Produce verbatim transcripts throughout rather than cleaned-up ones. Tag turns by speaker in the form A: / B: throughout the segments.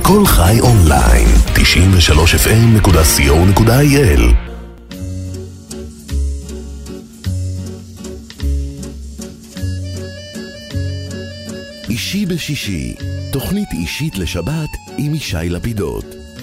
A: כל חי אונליין, תשעים ושלוש אף אם נקודה סי או נקודה איי אל. אישי בשישי, תוכנית אישית לשבת עם ישי לפידות.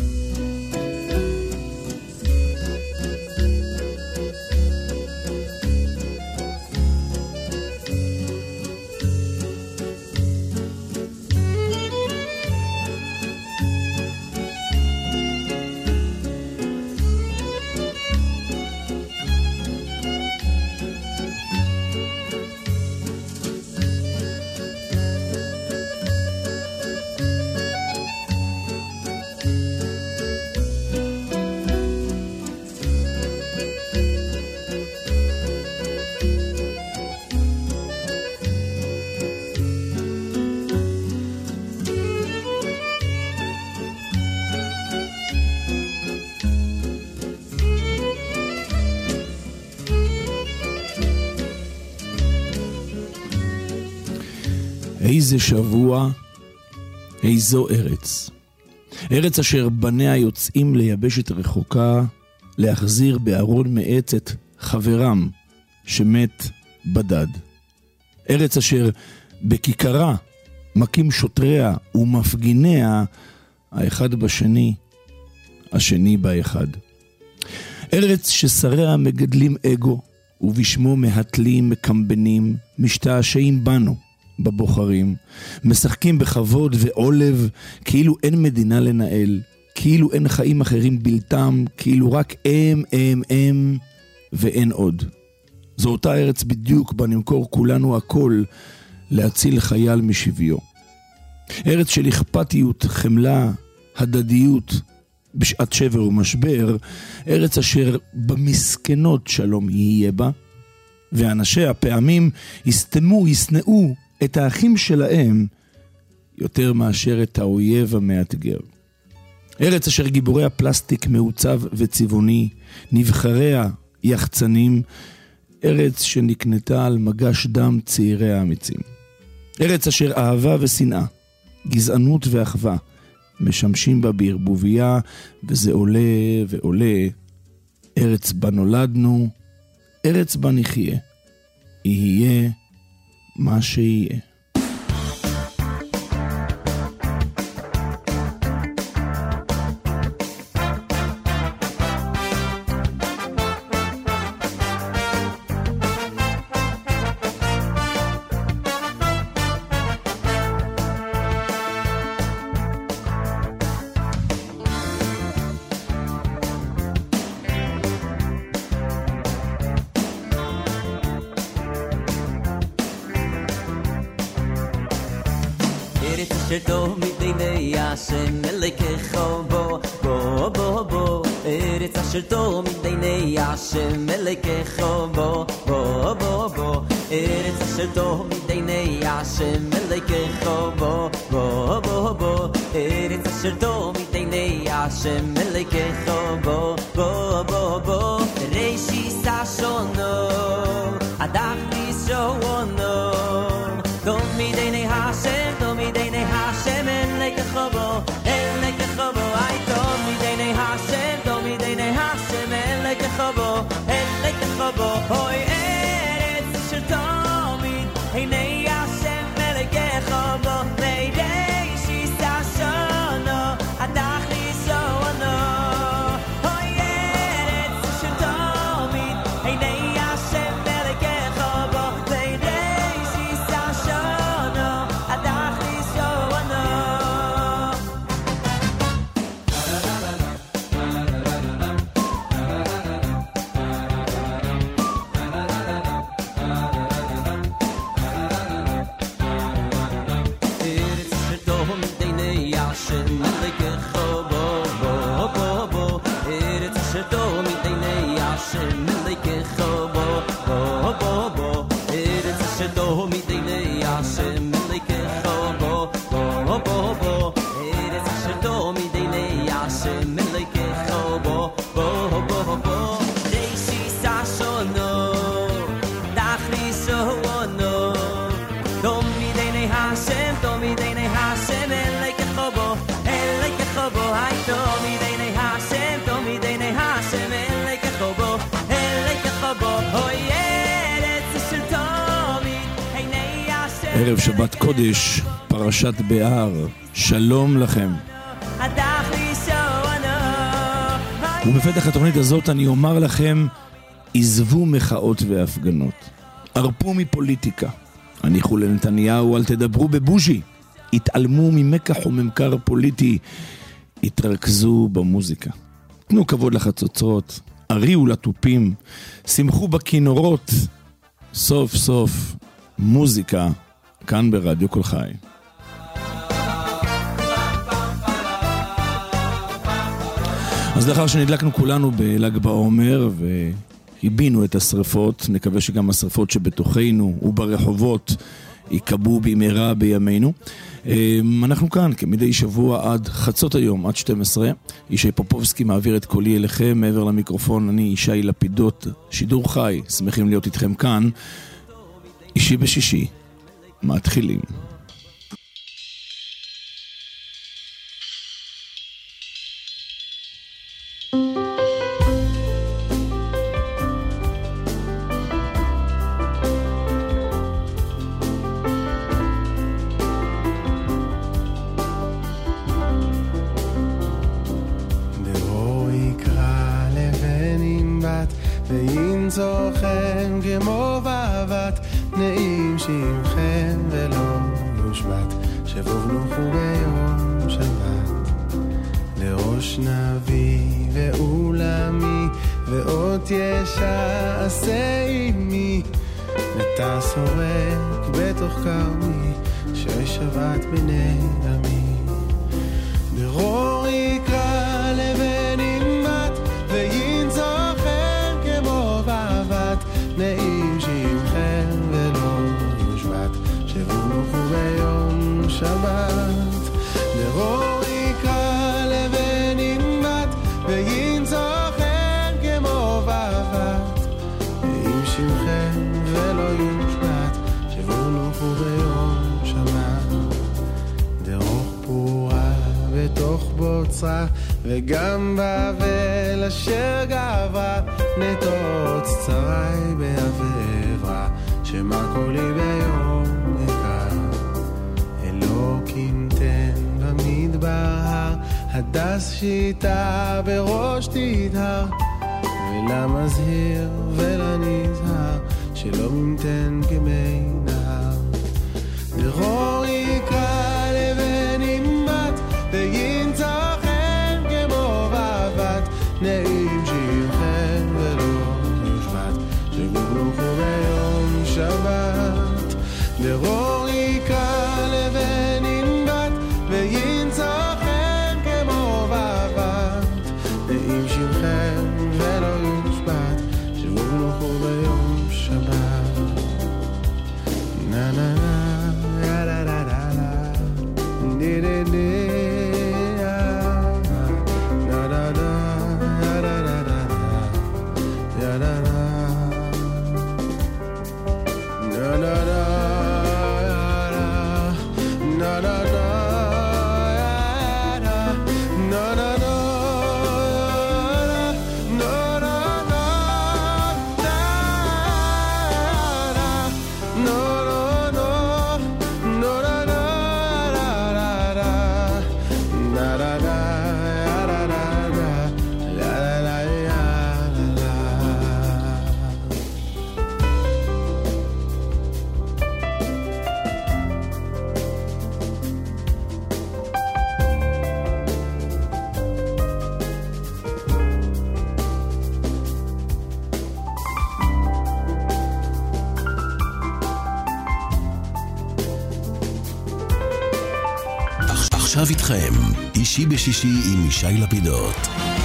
B: איזה שבוע, איזו ארץ. ארץ אשר בניה יוצאים ליבשת רחוקה, להחזיר בארון מעץ את חברם שמת בדד. ארץ אשר בכיכרה מכים שוטריה ומפגיניה האחד בשני, השני באחד. ארץ ששריה מגדלים אגו ובשמו מהתלים, מקמבנים, משתעשעים בנו בבוחרים, משחקים בכבוד ועולב, כאילו אין מדינה לנהל, כאילו אין חיים אחרים בלתם, כאילו רק הם, הם, הם, ואין עוד. זו אותה ארץ בדיוק בה נמכור כולנו הכל להציל חייל משביו. ארץ של אכפתיות, חמלה, הדדיות, בשעת שבר ומשבר, ארץ אשר במסכנות שלום יהיה בה, ואנשיה פעמים יסתמו, יסנאו את האחים שלהם יותר מאשר את האויב המאתגר. ארץ אשר גיבורי הפלסטיק מעוצב וצבעוני, נבחריה יחצנים, ארץ שנקנתה על מגש דם צעירי האמיצים. ארץ אשר אהבה ושנאה, גזענות ואחווה, משמשים בה בערבוביה, וזה עולה ועולה. ארץ בה נולדנו, ארץ בה נחיה, יהיה מה שיהיה.
C: שטוב מדיני השם אלוקיכו בו בו בו בו ארץ אשר טוב מדיני השם אלוקיכו בו בו בו בו ארץ אשר טוב מדיני השם אלוקיכו בו בו בו בו ארץ אשר טוב מדיני השם אלוקיכו בו בו בו בו ראשית שונו הדף שונו טוב מדיני השם טוב מדיני השם אלוקיכו בו אלוקיכו בו אי טוב מדיני השם טוב מדיני השם אלוקיכו בו אלוקיכו בו אוי ארץ אשר תמיד עיני השם אלוקיכו בו לידי שיסה שונו התכלית שונו אוי ארץ אשר תמיד עיני השם אלוקיכו בו לידי שיסה שונו התכלית שונו Hashem, Tomidene Hashem, Eleke Chobo, Eleke khobo hay to mi dei nei hashem to mi dei nei hashem ele khobo ele khobo hoy eretz shel tomi hey nei hashem
B: ערב שבת קודש, פרשת בהר, שלום לכם. ובפתח התוכנית הזאת אני אומר לכם, עזבו מחאות והפגנות, הרפו מפוליטיקה, הניחו לנתניהו, אל תדברו בבוז'י, התעלמו ממקח וממכר פוליטי, התרכזו במוזיקה, תנו כבוד לחצוצרות, הריעו לטופים, שמחו בכינורות, סוף סוף מוזיקה כאן ברדיו כל חי. אז לאחר שנדלקנו כולנו בל"ג בעומר והבינו את השריפות, נקווה שגם השריפות שבתוכנו וברחובות יקבו במהרה בימינו. אנחנו כאן כמדי שבוע עד חצות היום, עד שתים עשרה. ישי פופובסקי מעביר את קולי אליכם, מעבר למיקרופון אני ישי לפידות, שידור חי, שמחים להיות איתכם כאן. אישי בשישי, מתחילים.
D: זוכם כמו בעבת נעים שמכם ולא יושבת שבוב נוחו ביום שבת לראש נביא ואולמי ואות ישע עשה עמי נטע סורק בתוך קרמי ששבת בני עמי דרור יקרא לבן אימת וינזוכם נעים שמכם ולא יושבת שבונוכו ביום שבת דרור יקרא לבן אימת וינזוכם כמו בעבת נעים שמכם ולא יושבת שבונוכו ביום שבת דרוך פורה בתוך בוצרה וגם בבל אשר גברה נטוץ צרי בעברה שמה קולי ביום יקר אלוקים תן במדבר הדס שיטה בראש תדהר ולמזהיר ולנזהר שלא ממתן כמי נהר דרור יקרא לבן אימת וינצחן כמו בעבת נעים שמכם ולא יושבת שבונוכו ביום שבת דרור יקרא לבן אימת וינצחן כמו בעבת נעים שמכם ולא יושבת שבונוכו ביום שבת נה נה נה לה לה לה לה לה די די די
A: עכשיו איתכם, אישי בשישי עם ישי לפידות.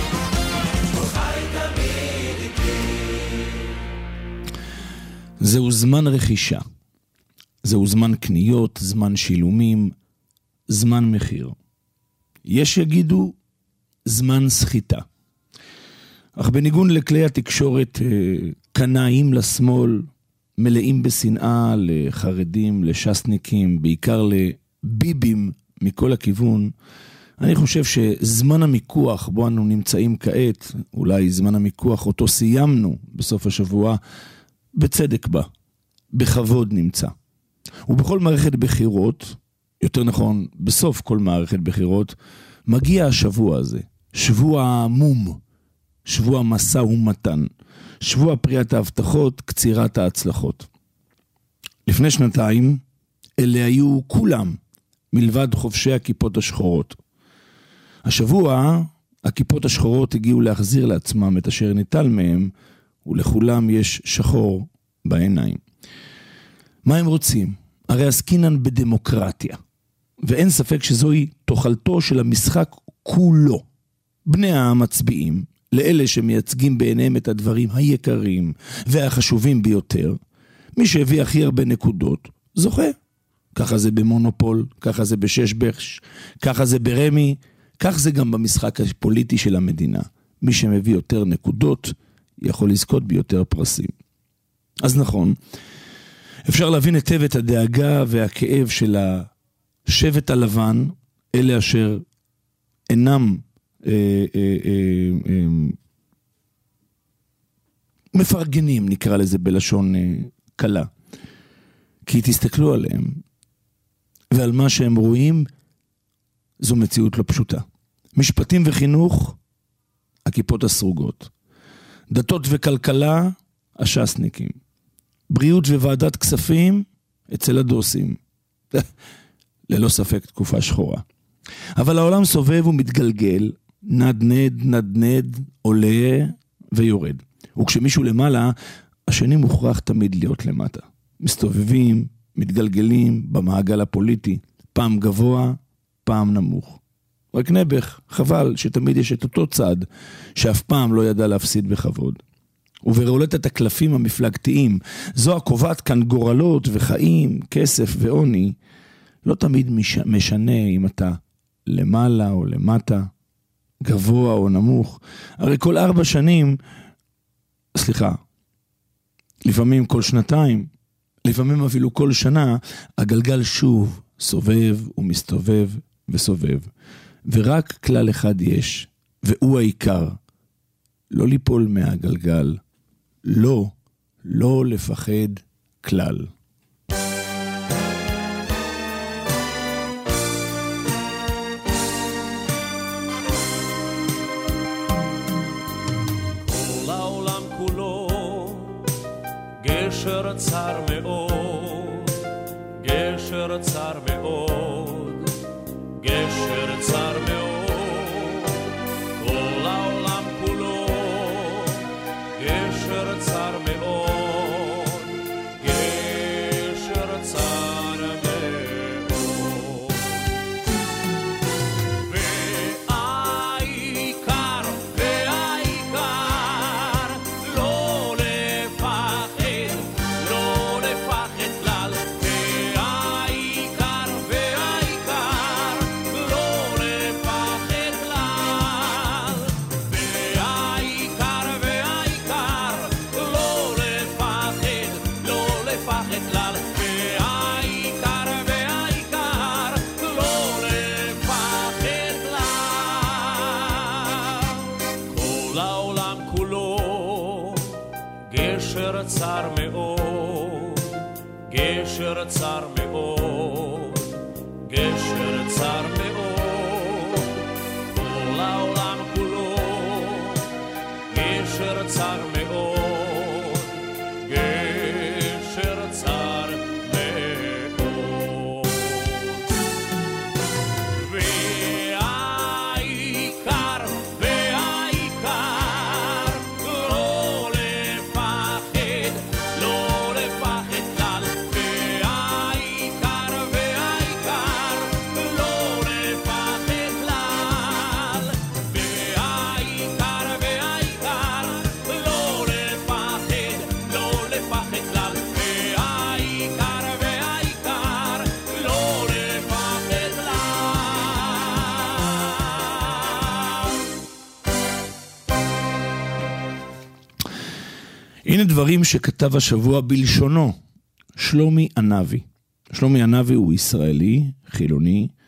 B: זהו זמן רכישה, זהו זמן קניות, זמן שילומים, זמן מחיר. יש יגידו זמן סחיטה. אך בניגון לכלי התקשורת קנאים לשמאל, מלאים בשנאה לחרדים, לשסניקים, בעיקר לביבים מכל הכיוון, אני חושב שזמן המיקוח בו אנו נמצאים כעת, אולי זמן המיקוח אותו סיימנו בסוף השבוע, בצדק בה, בכבוד נמצא. ובכל מערכת בחירות, יותר נכון, בסוף כל מערכת בחירות, מגיע השבוע הזה, שבוע מום, שבוע מסע ומתן, שבוע פריאת ההבטחות, קצירת ההצלחות. לפני שנתיים, אלה היו כולם, מלבד חובשי הכיפות השחורות. השבוע, הכיפות השחורות הגיעו להחזיר לעצמם את אשר ניטל מהם, ולכולם יש שחור בעיניים. מה הם רוצים? הרי עסקינן בדמוקרטיה, ואין ספק שזוהי תוכלתו של המשחק כולו. בני העם מצביעים, לאלה שמייצגים בעיניהם את הדברים היקרים והחשובים ביותר, מי שהביא הכי הרבה נקודות, זוכה. ככה זה במונופול, ככה זה בשש בש, ככה זה ברמי, כך זה גם במשחק הפוליטי של המדינה. מי שמביא יותר נקודות, יכול לזכות ביותר פרסים. אז נכון, אפשר להבין היטב את הדאגה והכאב של השבט הלבן, אלה אשר אינם אה, אה, אה, אה, מפרגנים, נקרא לזה בלשון אה, קלה. כי תסתכלו עליהם, ועל מה שהם רואים, זו מציאות לא פשוטה. משפטים וחינוך, הכיפות הסרוגות. דתות וכלכלה, השסניקים. בריאות וועדת כספים, אצל הדוסים. ללא ספק תקופה שחורה. אבל העולם סובב ומתגלגל, נדנד, נדנד, עולה ויורד. וכשמישהו למעלה, השני מוכרח תמיד להיות למטה. מסתובבים, מתגלגלים במעגל הפוליטי, פעם גבוה, פעם נמוך. רק נבח, חבל שתמיד יש את אותו צד, שאף פעם לא ידע להפסיד בכבוד. וברולטת הקלפים המפלגתיים, זו הקובעת כאן גורלות וחיים, כסף ועוני, לא תמיד משנה אם אתה למעלה או למטה, גבוה או נמוך. הרי כל ארבע שנים, סליחה, לפעמים כל שנתיים, לפעמים אפילו כל שנה, הגלגל שוב סובב ומסתובב וסובב. ורק כלל אחד יש, והוא העיקר, לא ליפול מהגלגל, לא, לא לפחד כלל.
E: כל העולם כולו גשר צר מאוד, גשר צר מאוד, גשר צר מאוד. כל העולם כולו גשר צר מאוד, גשר צר מאוד. והעיקר, והעיקר, לא לפחד, לא לפחד כלל. והעיקר, והעיקר, לא לפחד כלל. והעיקר, והעיקר, לא לפחד, לא לפחד כלל. והעיקר, והעיקר, לא לפחד כלל. כל העולם כולו גשר צר מאוד, גשר צר מאוד, גשר צר מאוד. כל העולם כולו גשר צר מאוד, גשר צר מאוד. והעיקר, והעיקר, לא לפחד, לא לפחד כלל. והעיקר, והעיקר, לא לפחד כלל. והעיקר, והעיקר, לא לפחד, לא לפחד כלל. והעיקר, והעיקר, לא לפחד כלל.
B: הנה דברים שכתב השבוע בלשונו, שלומי ענבי. שלומי ענבי הוא ישראלי, חילוני,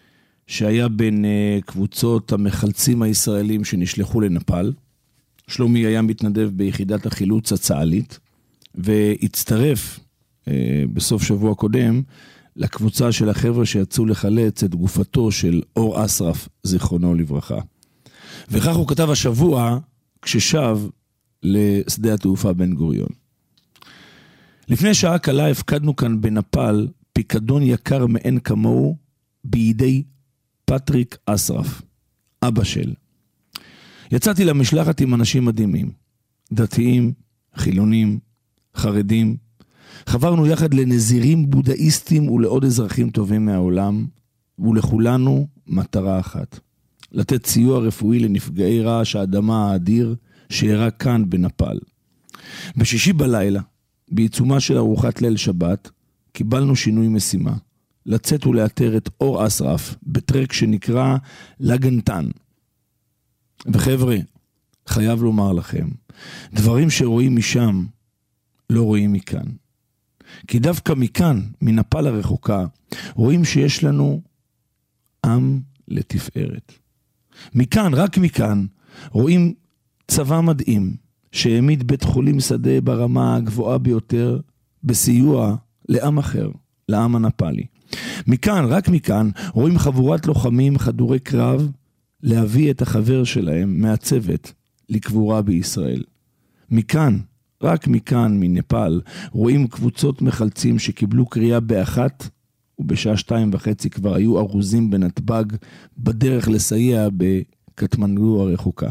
B: שהיה בין uh, קבוצות המחלצים הישראלים שנשלחו לנפאל. שלומי היה מתנדב ביחידת החילוץ הצה"לית, והצטרף uh, בסוף שבוע קודם לקבוצה של החבר'ה שיצאו לחלץ את גופתו של אור אסרף, זיכרונו לברכה. וכך הוא כתב השבוע כששב לשדה התעופה בן גוריון. לפני שעה קלה הפקדנו כאן בנפאל פיקדון יקר מאין כמוהו בידי פטריק אסרף, אבא של. יצאתי למשלחת עם אנשים מדהימים, דתיים, חילונים, חרדים. חברנו יחד לנזירים בודהיסטים ולעוד אזרחים טובים מהעולם, ולכולנו מטרה אחת, לתת סיוע רפואי לנפגעי רעש האדמה האדיר שאירע כאן בנפאל. בשישי בלילה, בעיצומה של ארוחת ליל שבת, קיבלנו שינוי משימה, לצאת ולאתר את אור אסרף בטרק שנקרא לגנטן. וחבר'ה, חייב לומר לכם, דברים שרואים משם לא רואים מכאן. כי דווקא מכאן, מנפאל הרחוקה, רואים שיש לנו עם לתפארת. מכאן, רק מכאן, רואים צבא מדהים שהעמיד בית חולים שדה ברמה הגבוהה ביותר בסיוע לעם אחר, לעם הנפאלי. מכאן, רק מכאן, רואים חבורת לוחמים חדורי קרב להביא את החבר שלהם מהצוות לקבורה בישראל. מכאן, רק מכאן, מנפאל, רואים קבוצות מחלצים שקיבלו קריאה באחת, ובשעה שתיים וחצי כבר היו ארוזים בנתב"ג בדרך לסייע בקטמנדו הרחוקה.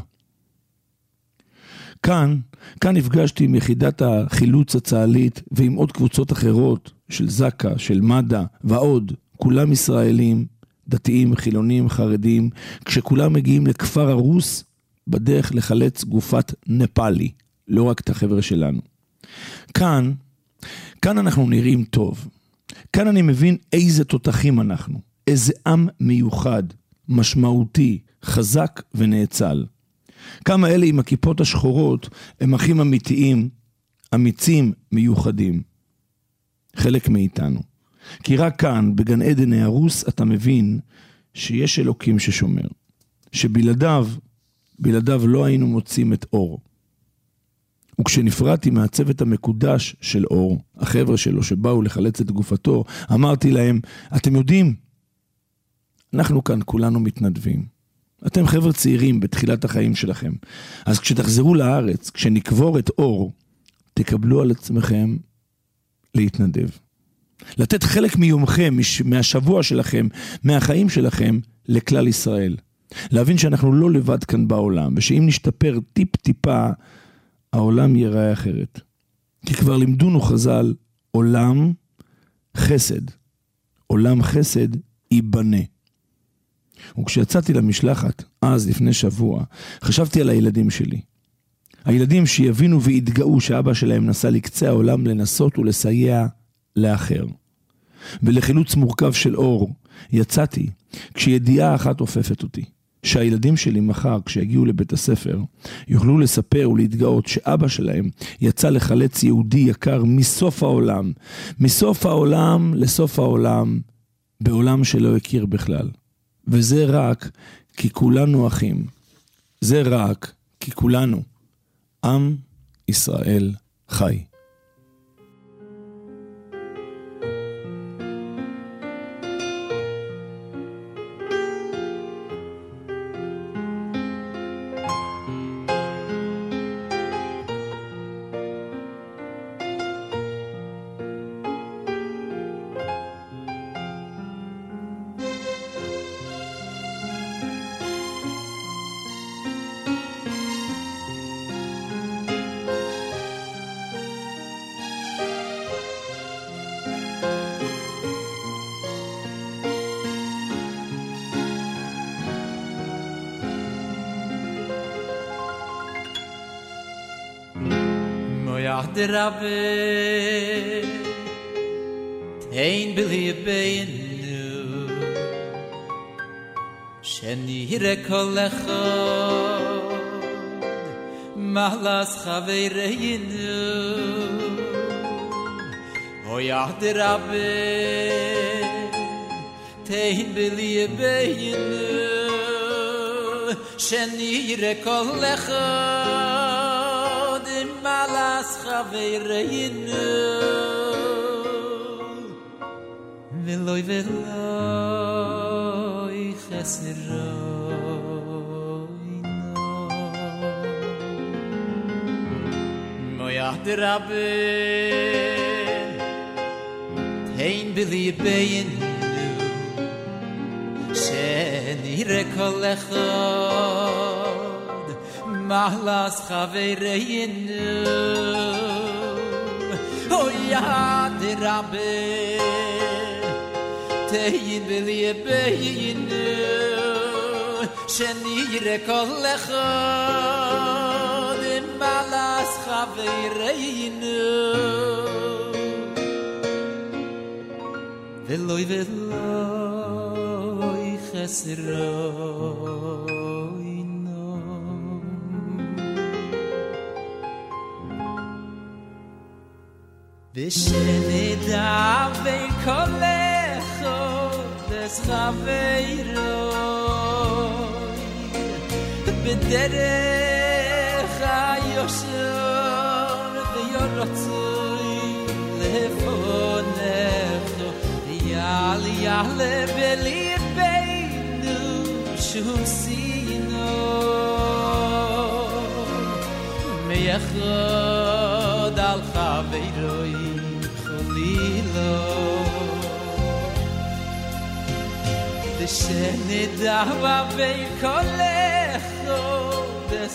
B: כאן, כאן נפגשתי עם יחידת החילוץ הצה"לית ועם עוד קבוצות אחרות של זקה, של מד"א ועוד, כולם ישראלים, דתיים, חילונים, חרדים, כשכולם מגיעים לכפר הרוס בדרך לחלץ גופת נפאלי, לא רק את החבר'ה שלנו. כאן, כאן אנחנו נראים טוב. כאן אני מבין איזה תותחים אנחנו, איזה עם מיוחד, משמעותי, חזק ונאצל. כמה אלה עם הכיפות השחורות הם אחים אמיתיים, אמיצים, מיוחדים. חלק מאיתנו. כי רק כאן, בגן עדן ההרוס, אתה מבין שיש אלוקים ששומר. שבלעדיו, בלעדיו לא היינו מוצאים את אור. וכשנפרדתי מהצוות המקודש של אור, החבר'ה שלו שבאו לחלץ את גופתו, אמרתי להם, אתם יודעים, אנחנו כאן כולנו מתנדבים. אתם חבר'ה צעירים בתחילת החיים שלכם. אז כשתחזרו לארץ, כשנקבור את אור, תקבלו על עצמכם להתנדב. לתת חלק מיומכם, מהשבוע שלכם, מהחיים שלכם, לכלל ישראל. להבין שאנחנו לא לבד כאן בעולם, ושאם נשתפר טיפ טיפה, העולם ייראה אחרת. כי כבר לימדונו חז"ל, עולם חסד. עולם חסד ייבנה. וכשיצאתי למשלחת, אז לפני שבוע, חשבתי על הילדים שלי. הילדים שיבינו ויתגאו שאבא שלהם נסע לקצה העולם לנסות ולסייע לאחר. ולחילוץ מורכב של אור, יצאתי כשידיעה אחת אופפת אותי. שהילדים שלי מחר, כשיגיעו לבית הספר, יוכלו לספר ולהתגאות שאבא שלהם יצא לחלץ יהודי יקר מסוף העולם. מסוף העולם לסוף העולם, בעולם שלא הכיר בכלל. וזה רק כי כולנו אחים. זה רק כי כולנו עם ישראל חי.
F: der Rabbe Tein bili beinu Sheni hire kolecho Mahlas chavereinu Oyah der Rabbe tein bili beinu shenire kol echad malas chavereinu veloy veloy chesroino moyach derabe tein bili beinu shenire kol echad malas chavereinu oyad rabbe tein bili beinu shenire kol echad malas chavereinu veloy veloy chesroino v'shenida v'kolecho des chaveiroi b'derech hayosher v'yorotzoi lefonecho yal yale belibeinu shum sino meyachod al chaveiroi cholilo v'shenida v'kolecho des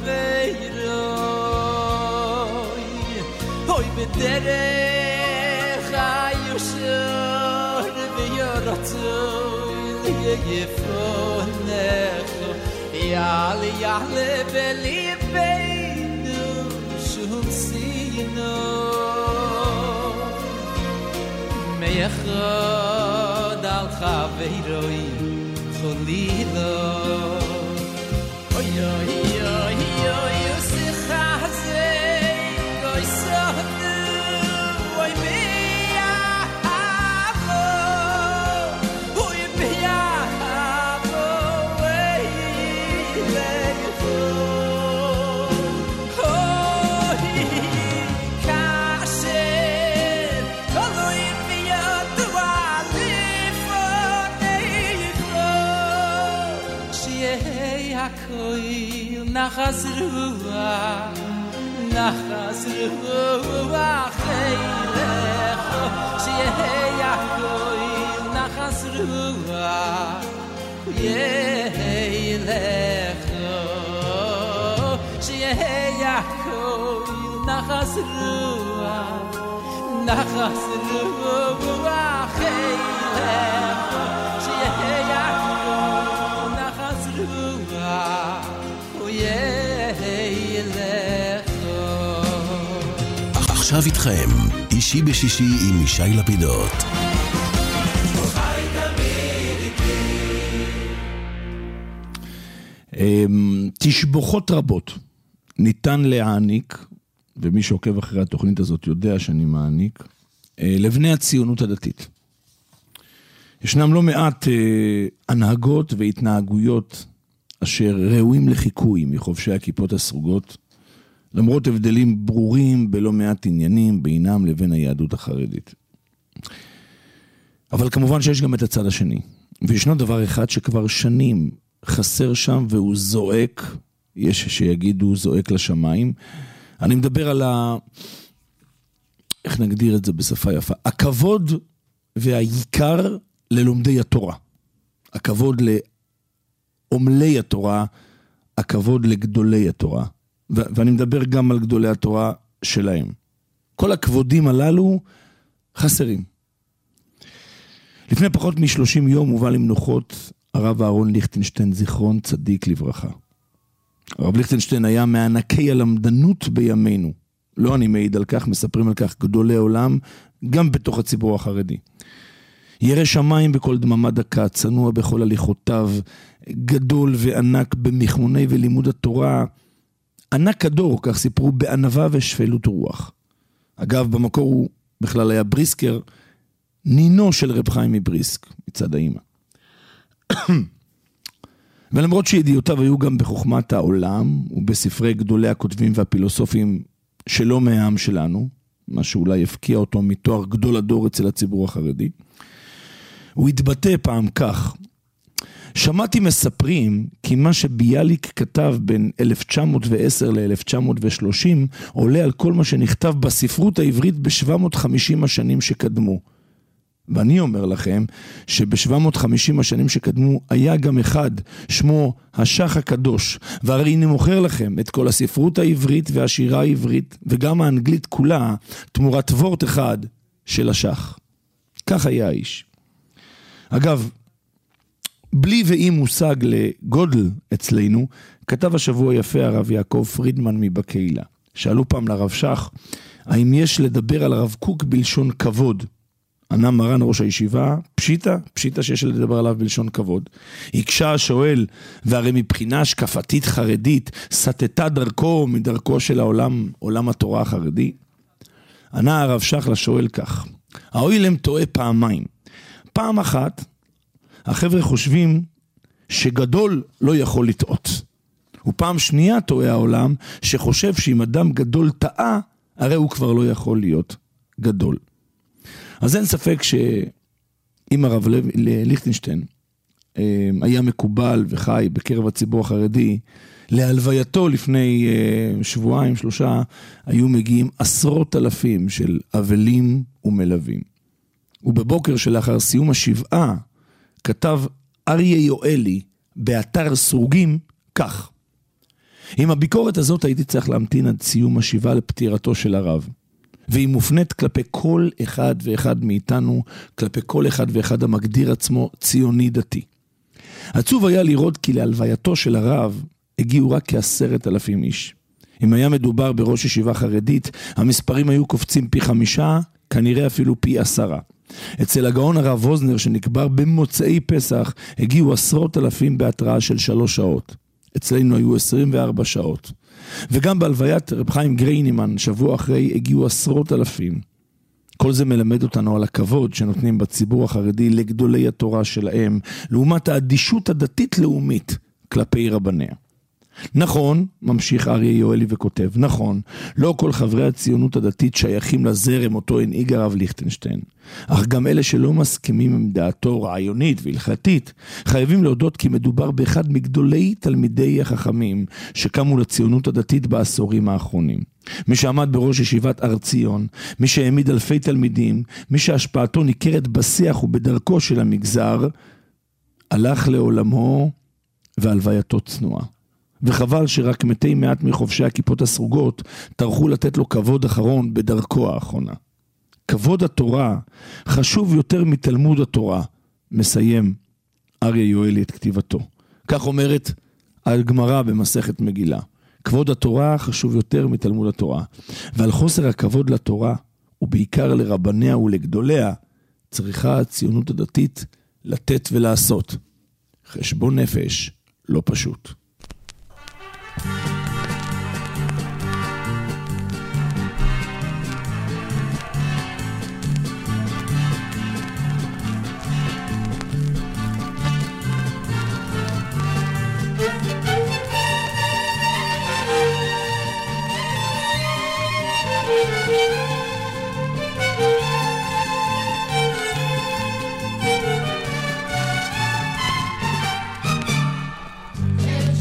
F: chaveiroi hoy b'derech hayosher v'yorotzoi yefonecho yal yale belibeinu shum sino meyachod al chaveiroi cholilo oy oy oy oy usichazei goy sohnu oy meyavo oy meyavo oy lecho oy kasher oloy meyadu alifoneicho shiei hakoil nachazrua nachazrua cheilecho shiei hakoil nachazrua yeilecho shiei hakoil nachazrua nachazrua cheilecho shiei hakoil nachazrua yeilecho
A: עכשיו איתכם, אישי בשישי עם ישי לפידות.
B: תשבחות רבות ניתן להעניק, ומי שעוקב אחרי התוכנית הזאת יודע שאני מעניק, לבני הציונות הדתית. ישנם לא מעט הנהגות והתנהגויות אשר ראויים לחיקוי מחובשי הכיפות הסרוגות, למרות הבדלים ברורים בלא מעט עניינים בינם לבין היהדות החרדית. אבל כמובן שיש גם את הצד השני, וישנו דבר אחד שכבר שנים חסר שם והוא זועק, יש שיגידו הוא זועק לשמיים, אני מדבר על ה... איך נגדיר את זה בשפה יפה? הכבוד והעיקר ללומדי התורה. הכבוד לעומלי התורה, הכבוד לגדולי התורה. ו- ואני מדבר גם על גדולי התורה שלהם. כל הכבודים הללו חסרים. לפני פחות מ-שלושים יום הובא למנוחות הרב אהרון ליכטנשטיין, זיכרון צדיק לברכה. הרב ליכטנשטיין היה מענקי הלמדנות בימינו. לא אני מעיד על כך, מספרים על כך גדולי עולם, גם בתוך הציבור החרדי. ירא שמיים בכל דממה דקה, צנוע בכל הליכותיו, גדול וענק במכמוני ולימוד התורה, ענק הדור, כך סיפרו, בענווה ושפלות רוח. אגב, במקור הוא בכלל היה בריסקר, נינו של רב חיים מבריסק, מצד האמא. ולמרות שידיעותיו היו גם בחוכמת העולם, ובספרי גדולי הכותבים והפילוסופים שלא מהעם שלנו, מה שאולי הפקיע אותו מתואר גדול הדור אצל הציבור החרדי, הוא התבטא פעם כך: שמעתי מספרים כי מה שביאליק כתב בין אלף תשע מאות ועשר ל-אלף תשע מאות ושלושים עולה על כל מה שנכתב בספרות העברית ב-שבע מאות וחמישים השנים שקדמו. ואני אומר לכם שב-שבע מאות וחמישים השנים שקדמו היה גם אחד, שמו השח הקדוש, והרי אני מוכר לכם את כל הספרות העברית והשירה העברית וגם האנגלית כולה תמורת וורט אחד של השח. כך היה האיש. אגב, בלי ואי מושג לגודל אצלנו, כתב השבוע יפה הרב יעקב פרידמן מבקהילה. שאלו פעם לרב שח, האם יש לדבר על הרב קוק בלשון כבוד? ענה מרן ראש הישיבה, פשיטה, פשיטה שיש לדבר עליו בלשון כבוד. הקשה השואל, והרי מבחינה השקפתית חרדית, סטתה דרכו מדרכו של העולם, עולם התורה החרדי? ענה הרב שח לשואל כך, האוילם טועה פעמיים. פעם אחת, החבר'ה חושבים שגדול לא יכול לטעות. ופעם שנייה טועה העולם שחושב שאם אדם גדול טעה, הרי הוא כבר לא יכול להיות גדול. אז אין ספק שאם הרב ליכטנשטיין היה מקובל וחי בקרב הציבור החרדי, להלווייתו לפני שבועיים, שלושה, היו מגיעים עשרות אלפים של אבלים ומלווים. ובבוקר שלאחר סיום השבעה, כתב אריה יואלי באתר סרוגים כך: עם הביקורת הזאת הייתי צריך להמתין עד סיום השבעה לפטירתו של הרב, והיא מופנית כלפי כל אחד ואחד מאיתנו, כלפי כל אחד ואחד המגדיר עצמו ציוני דתי. עצוב היה לראות כי להלווייתו של הרב הגיעו רק כעשרת אלפים איש. אם היה מדובר בראש ישיבה חרדית, המספרים היו קופצים פי חמישה, כנראה אפילו פי עשרה. אצל הגאון הרב ווזנר שנקבר במוצאי פסח, הגיעו עשרות אלפים בהתראה של שלוש שעות. אצלנו היו עשרים וארבע שעות. וגם בהלוויית רב חיים גריינימן, שבוע אחרי, הגיעו עשרות אלפים. כל זה מלמד אותנו על הכבוד שנותנים בציבור החרדי לגדולי התורה שלהם, לעומת האדישות הדתית-לאומית כלפי רבניה. נכון, ממשיך אריה יואלי וכותב, נכון, לא כל חברי הציונות הדתית שייכים לזרם אותו הנהיג הרב ליכטנשטיין, אך גם אלה שלא מסכימים עם דעתו רעיונית והלכתית, חייבים להודות כי מדובר באחד מגדולי תלמידי החכמים שקמו לציונות הדתית בעשורים האחרונים. מי שעמד בראש ישיבת הר ציון, מי שהעמיד אלפי תלמידים, מי שהשפעתו ניכרת בשיח ובדרכו של המגזר, הלך לעולמו והלווייתו צנועה. וחבל שרק מתי מעט מחובשי הכיפות הסרוגות טרחו לתת לו כבוד אחרון בדרכו האחרונה. כבוד התורה חשוב יותר מתלמוד התורה, מסיים אריה יואלי את כתיבתו. כך אומרת הגמרא במסכת מגילה. כבוד התורה חשוב יותר מתלמוד התורה, ועל חוסר הכבוד לתורה, ובעיקר לרבניה ולגדוליה, צריכה הציונות הדתית לתת ולעשות. חשבון נפש לא פשוט.
G: It's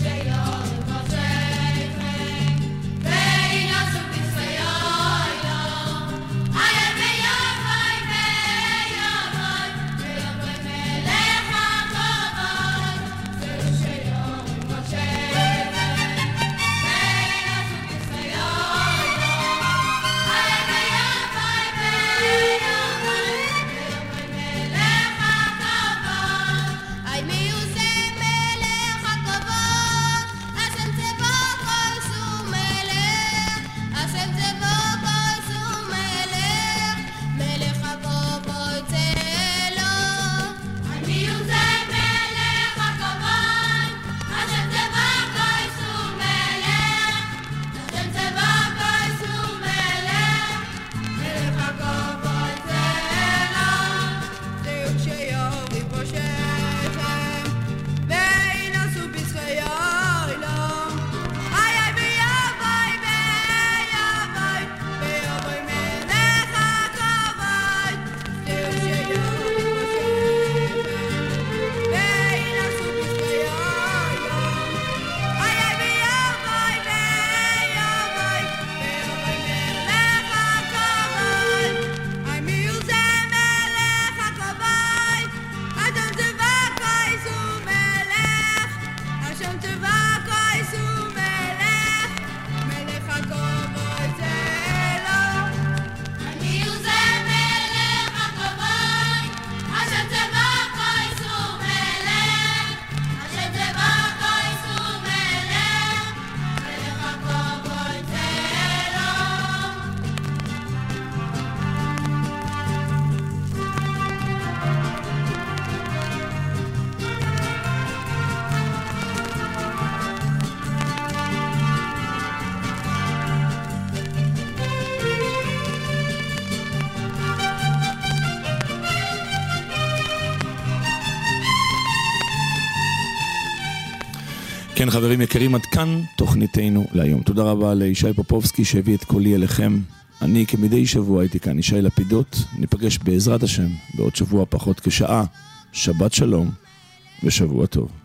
B: כן, חברים יקרים, עד כאן תוכניתנו להיום. תודה רבה לישי פופובסקי שהביא את קולי אליכם. אני כמדי שבוע הייתי כאן, ישי לפידות. ניפגש בעזרת השם בעוד שבוע פחות כשעה. שבת שלום ושבוע טוב.